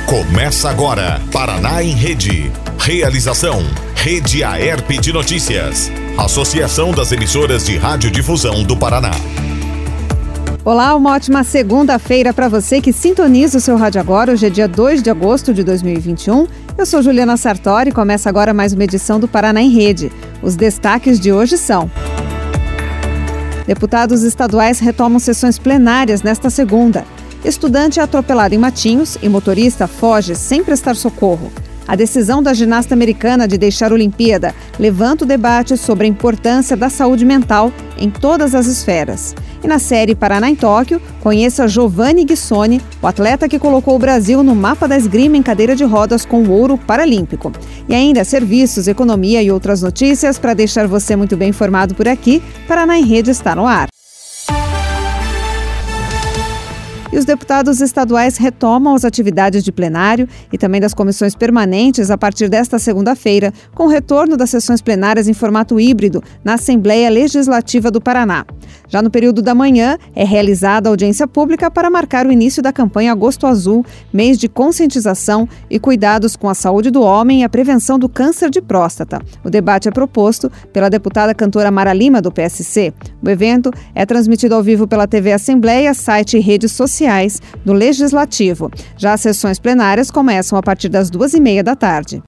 Começa agora, Paraná em Rede. Realização, Rede Aerp de Notícias. Associação das Emissoras de Radiodifusão do Paraná. Olá, uma ótima segunda-feira para você que sintoniza o seu rádio agora. Hoje é dia 2 de agosto de 2021. Eu sou Juliana Sartori e começa agora mais uma edição do Paraná em Rede. Os destaques de hoje são: deputados estaduais retomam sessões plenárias nesta segunda. Estudante é atropelado em Matinhos e motorista foge sem prestar socorro. A decisão da ginasta americana de deixar a Olimpíada levanta o debate sobre a importância da saúde mental em todas as esferas. E na série Paraná em Tóquio, conheça Giovanni Guissoni, o atleta que colocou o Brasil no mapa da esgrima em cadeira de rodas com o ouro paralímpico. E ainda serviços, economia e outras notícias para deixar você muito bem informado por aqui. Paraná em Rede está no ar. E os deputados estaduais retomam as atividades de plenário e também das comissões permanentes a partir desta segunda-feira, com o retorno das sessões plenárias em formato híbrido na Assembleia Legislativa do Paraná. Já no período da manhã, é realizada a audiência pública para marcar o início da campanha Agosto Azul, mês de conscientização e cuidados com a saúde do homem e a prevenção do câncer de próstata. O debate é proposto pela deputada cantora Mara Lima, do PSC. O evento é transmitido ao vivo pela TV Assembleia, site e redes sociais do Legislativo. Já as sessões plenárias começam a partir das 2h30 da tarde.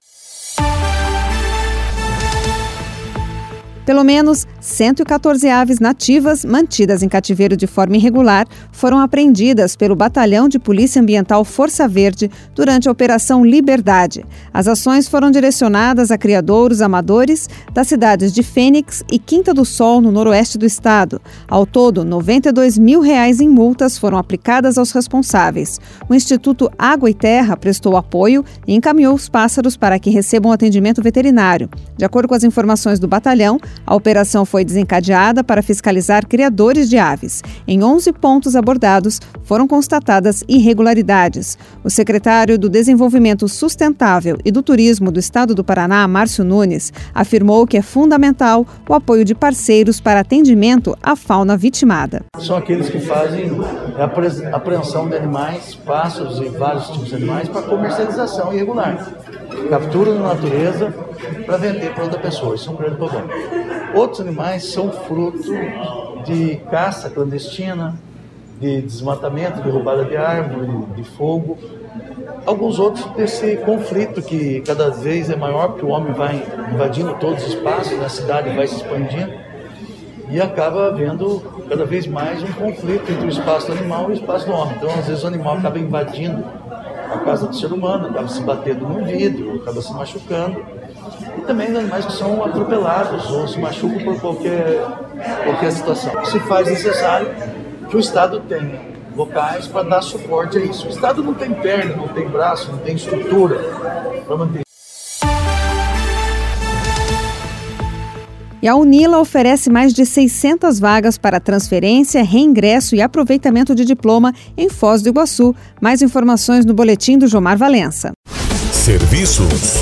Pelo menos 114 aves nativas mantidas em cativeiro de forma irregular foram apreendidas pelo Batalhão de Polícia Ambiental Força Verde durante a Operação Liberdade. As ações foram direcionadas a criadouros amadores das cidades de Fênix e Quinta do Sol, no noroeste do estado. Ao todo, R$ 92 mil em multas foram aplicadas aos responsáveis. O Instituto Água e Terra prestou apoio e encaminhou os pássaros para que recebam atendimento veterinário. De acordo com as informações do batalhão, a operação foi desencadeada para fiscalizar criadores de aves. Em 11 pontos abordados, foram constatadas irregularidades. O secretário do Desenvolvimento Sustentável e do Turismo do Estado do Paraná, Márcio Nunes, afirmou que é fundamental o apoio de parceiros para atendimento à fauna vitimada. São aqueles que fazem a apreensão de animais, pássaros e vários tipos de animais para comercialização irregular. Captura na natureza para vender para outra pessoa. Isso é um grande problema. Outros animais são fruto de caça clandestina, de desmatamento, de roubada de árvore, de fogo. Alguns outros desse conflito que cada vez é maior, porque o homem vai invadindo todos os espaços, a cidade vai se expandindo e acaba havendo cada vez mais um conflito entre o espaço do animal e o espaço do homem. Então, às vezes, o animal acaba invadindo a casa do ser humano, acaba se batendo no vidro, acaba se machucando. E também os animais que são atropelados ou se machucam por qualquer situação. Se faz necessário que o Estado tenha locais para dar suporte a isso. O Estado não tem perna, não tem braço, não tem estrutura para manter. E a Unila oferece mais de 600 vagas para transferência, reingresso e aproveitamento de diploma em Foz do Iguaçu. Mais informações no boletim do Jomar Valença. Serviços.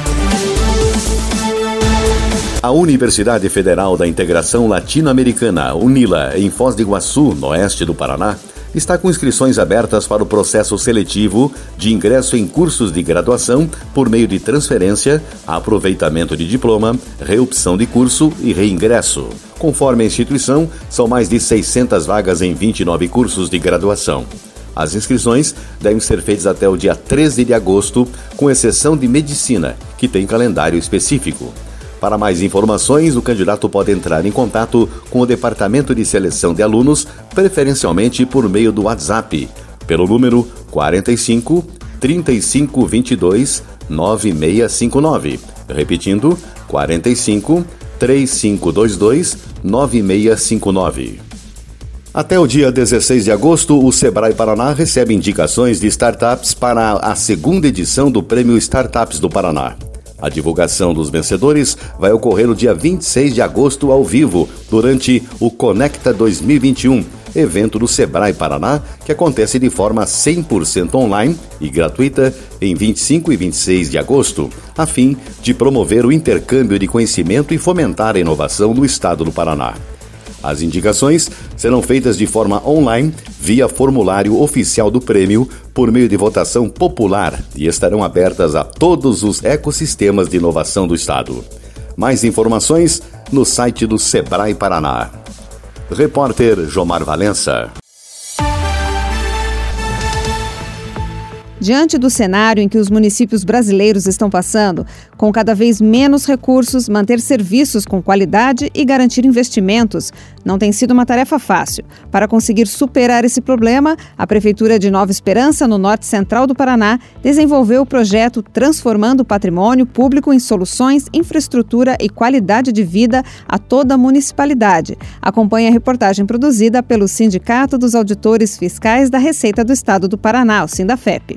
A Universidade Federal da Integração Latino-Americana, UNILA, em Foz do Iguaçu, no oeste do Paraná, está com inscrições abertas para o processo seletivo de ingresso em cursos de graduação por meio de transferência, aproveitamento de diploma, reopção de curso e reingresso. Conforme a instituição, são mais de 600 vagas em 29 cursos de graduação. As inscrições devem ser feitas até o dia 13 de agosto, com exceção de medicina, que tem calendário específico. Para mais informações, o candidato pode entrar em contato com o Departamento de Seleção de Alunos, preferencialmente por meio do WhatsApp, pelo número 45 35 22 9659. Repetindo, 45 3522 9659. Até o dia 16 de agosto, o Sebrae Paraná recebe indicações de startups para a segunda edição do Prêmio Startups do Paraná. A divulgação dos vencedores vai ocorrer no dia 26 de agosto ao vivo, durante o Conecta 2021, evento do Sebrae Paraná, que acontece de forma 100% online e gratuita em 25 e 26 de agosto, a fim de promover o intercâmbio de conhecimento e fomentar a inovação no estado do Paraná. As indicações serão feitas de forma online, via formulário oficial do prêmio, por meio de votação popular e estarão abertas a todos os ecossistemas de inovação do Estado. Mais informações no site do Sebrae Paraná. Repórter Jomar Valença. Diante do cenário em que os municípios brasileiros estão passando, com cada vez menos recursos, manter serviços com qualidade e garantir investimentos não tem sido uma tarefa fácil. Para conseguir superar esse problema, a Prefeitura de Nova Esperança, no norte central do Paraná, desenvolveu o projeto Transformando o Patrimônio Público em Soluções, Infraestrutura e Qualidade de Vida a toda a municipalidade. Acompanhe a reportagem produzida pelo Sindicato dos Auditores Fiscais da Receita do Estado do Paraná, o Sindafep.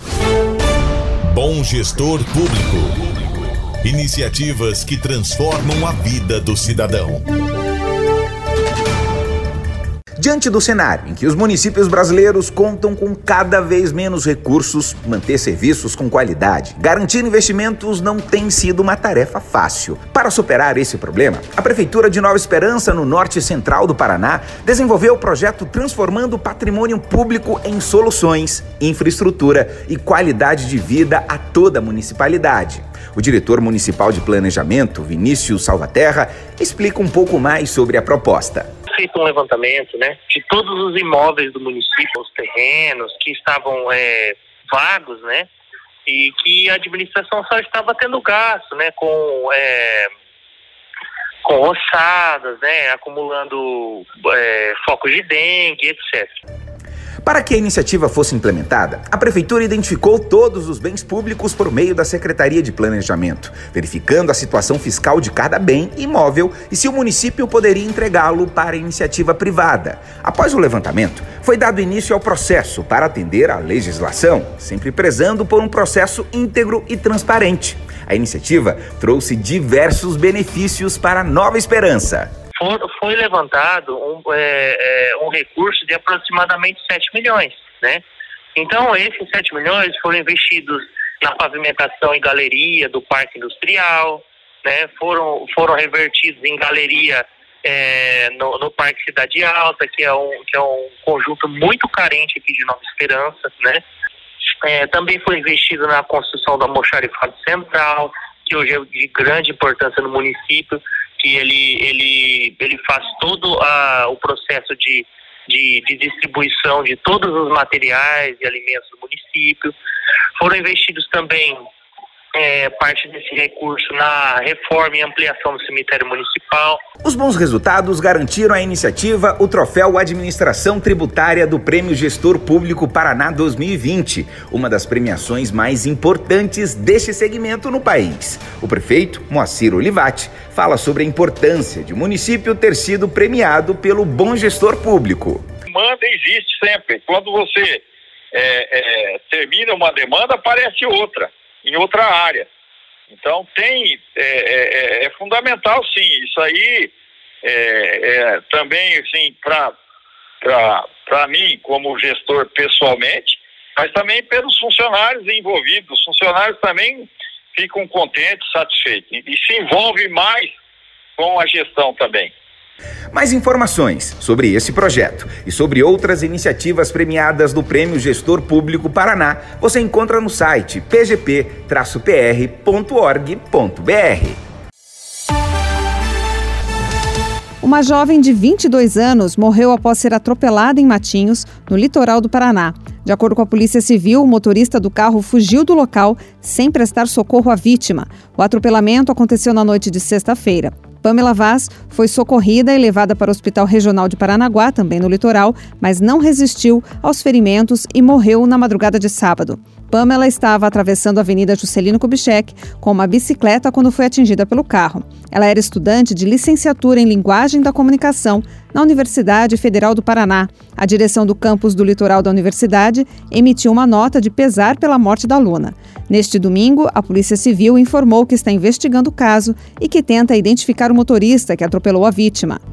Bom Gestor Público. Iniciativas que transformam a vida do cidadão. Diante do cenário em que os municípios brasileiros contam com cada vez menos recursos, manter serviços com qualidade, garantir investimentos não tem sido uma tarefa fácil. Para superar esse problema, a Prefeitura de Nova Esperança, no norte central do Paraná, desenvolveu o projeto Transformando o Patrimônio Público em Soluções, Infraestrutura e Qualidade de Vida a toda a municipalidade. O diretor municipal de planejamento, Vinícius Salvaterra, explica um pouco mais sobre a proposta. Feito um levantamento, de todos os imóveis do município, os terrenos que estavam vagos, e que a administração só estava tendo gasto, com roçadas, acumulando focos de dengue, etc. Para que a iniciativa fosse implementada, a Prefeitura identificou todos os bens públicos por meio da Secretaria de Planejamento, verificando a situação fiscal de cada bem imóvel e se o município poderia entregá-lo para a iniciativa privada. Após o levantamento, foi dado início ao processo para atender à legislação, sempre prezando por um processo íntegro e transparente. A iniciativa trouxe diversos benefícios para Nova Esperança. Foi levantado um recurso de aproximadamente 7 milhões, Então, esses 7 milhões foram investidos na pavimentação e galeria do Parque Industrial, foram revertidos em galeria no Parque Cidade Alta, que é um conjunto muito carente aqui de Nova Esperança, Também foi investido na construção do almoxarifado central, que hoje é de grande importância no município, que ele faz todo o processo de distribuição de todos os materiais e alimentos do município. Foram investidos também parte desse recurso na reforma e ampliação do cemitério municipal. Os bons resultados garantiram à iniciativa o troféu Administração Tributária do Prêmio Gestor Público Paraná 2020, uma das premiações mais importantes deste segmento no país. O prefeito, Moacir Olivati, fala sobre a importância de o município ter sido premiado pelo bom gestor público. Demanda existe sempre. Quando você termina uma demanda, aparece outra, em outra área. Então é fundamental, sim. Isso aí também, assim, para mim, como gestor pessoalmente, mas também pelos funcionários envolvidos. Os funcionários também ficam contentes, satisfeitos e se envolvem mais com a gestão também. Mais informações sobre esse projeto e sobre outras iniciativas premiadas do Prêmio Gestor Público Paraná você encontra no site pgp-pr.org.br. Uma jovem de 22 anos morreu após ser atropelada em Matinhos, no litoral do Paraná. De acordo com a Polícia Civil, o motorista do carro fugiu do local sem prestar socorro à vítima. O atropelamento aconteceu na noite de sexta-feira. Pamela Vaz foi socorrida e levada para o Hospital Regional de Paranaguá, também no litoral, mas não resistiu aos ferimentos e morreu na madrugada de sábado. Pamela estava atravessando a Avenida Juscelino Kubitschek com uma bicicleta quando foi atingida pelo carro. Ela era estudante de licenciatura em Linguagem da Comunicação na Universidade Federal do Paraná. A direção do campus do litoral da universidade emitiu uma nota de pesar pela morte da aluna. Neste domingo, a Polícia Civil informou que está investigando o caso e que tenta identificar o motorista que atropelou a vítima.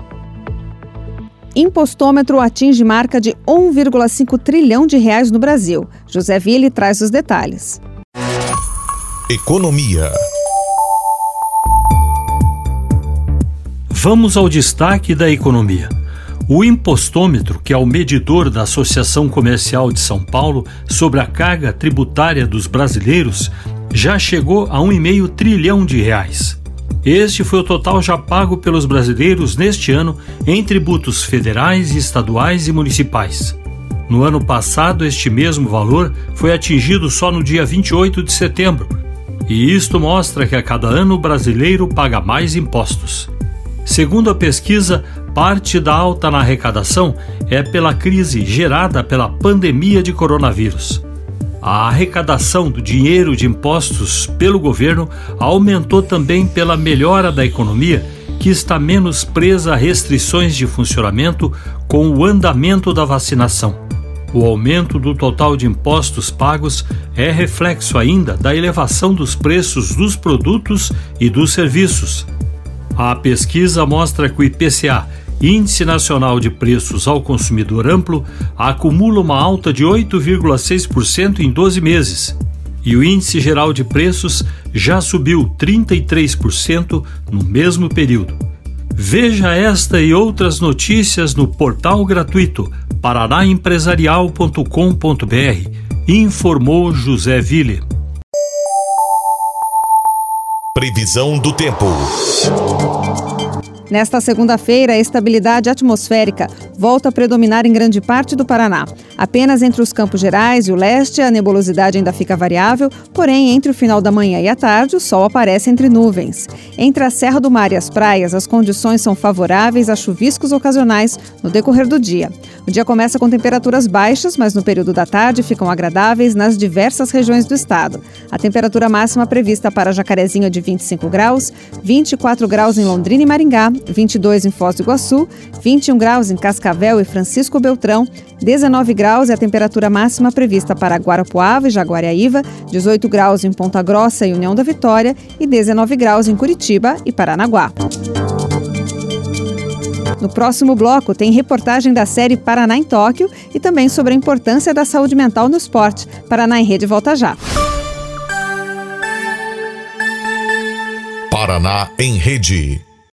Impostômetro atinge marca de 1,5 trilhão de reais no Brasil. José Ville traz os detalhes. Economia. Vamos ao destaque da economia. O impostômetro, que é o medidor da Associação Comercial de São Paulo sobre a carga tributária dos brasileiros, já chegou a 1,5 trilhão de reais. Este foi o total já pago pelos brasileiros neste ano em tributos federais, estaduais e municipais. No ano passado, este mesmo valor foi atingido só no dia 28 de setembro, e isto mostra que a cada ano o brasileiro paga mais impostos. Segundo a pesquisa, parte da alta na arrecadação é pela crise gerada pela pandemia de coronavírus. A arrecadação do dinheiro de impostos pelo governo aumentou também pela melhora da economia, que está menos presa a restrições de funcionamento com o andamento da vacinação. O aumento do total de impostos pagos é reflexo ainda da elevação dos preços dos produtos e dos serviços. A pesquisa mostra que o IPCA, Índice Nacional de Preços ao Consumidor Amplo, acumula uma alta de 8,6% em 12 meses. E o Índice Geral de Preços já subiu 33% no mesmo período. Veja esta e outras notícias no portal gratuito paranaempresarial.com.br. Informou José Ville. Previsão do tempo. Nesta segunda-feira, a estabilidade atmosférica volta a predominar em grande parte do Paraná. Apenas entre os Campos Gerais e o leste, a nebulosidade ainda fica variável, porém, entre o final da manhã e a tarde, o sol aparece entre nuvens. Entre a Serra do Mar e as praias, as condições são favoráveis a chuviscos ocasionais no decorrer do dia. O dia começa com temperaturas baixas, mas no período da tarde ficam agradáveis nas diversas regiões do estado. A temperatura máxima prevista para Jacarezinho é de 25 graus, 24 graus em Londrina e Maringá, 22 em Foz do Iguaçu, 21 graus em Cascavel e Francisco Beltrão, 19 graus é a temperatura máxima prevista para Guarapuava e Jaguariaíva, 18 graus em Ponta Grossa e União da Vitória e 19 graus em Curitiba e Paranaguá. No próximo bloco tem reportagem da série Paraná em Tóquio e também sobre a importância da saúde mental no esporte. Paraná em Rede volta já. Paraná em Rede.